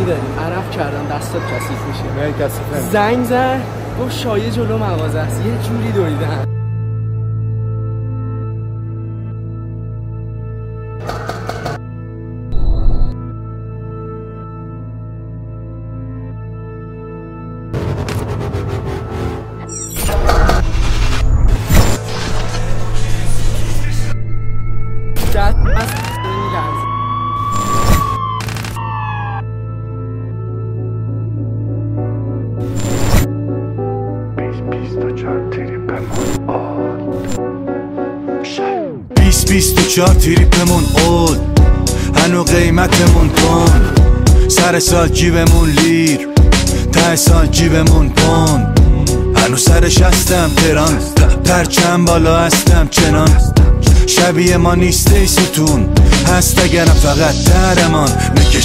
مشتری داریم، عرق کردن دستات کثیف میشه. نه کثیفه. زنگ زد گفت شایعه جلو مغازه است، یه جوری دویدن. بیست و چهار تریپمون اول، هنو قیمتمون کن. سر سال جیبمون لیر، ته سال جیبمون پون. هنو سرش هستم تران، پرچم بالا هستم چنان. شبیه ما نیسته ای ستون، هست اگرم فقط درمان.